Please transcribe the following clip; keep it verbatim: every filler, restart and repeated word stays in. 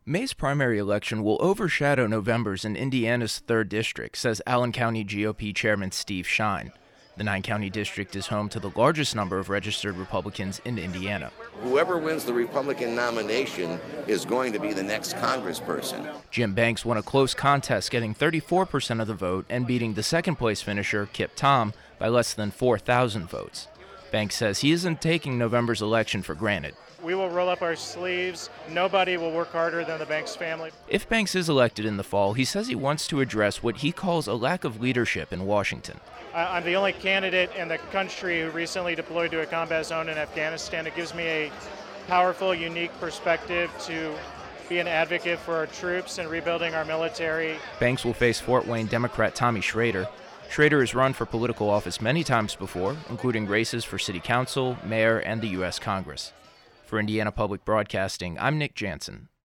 May's primary election will overshadow November's in Indiana's third District, says Allen County G O P Chairman Steve Schein. The nine-county district is home to the largest number of registered Republicans in Indiana. Whoever wins the Republican nomination is going to be the next congressperson. Jim Banks won a close contest, getting thirty-four percent of the vote and beating the second-place finisher, Kip Tom, by less than four thousand votes. Banks says he isn't taking November's election for granted. We will roll up our sleeves. Nobody will work harder than the Banks family. If Banks is elected in the fall, he says he wants to address what he calls a lack of leadership in Washington. I'm the only candidate in the country who recently deployed to a combat zone in Afghanistan. It gives me a powerful, unique perspective to be an advocate for our troops and rebuilding our military. Banks will face Fort Wayne Democrat Tommy Schrader. Schrader has run for political office many times before, including races for city council, mayor, and the U S Congress. For Indiana Public Broadcasting, I'm Nick Jansen.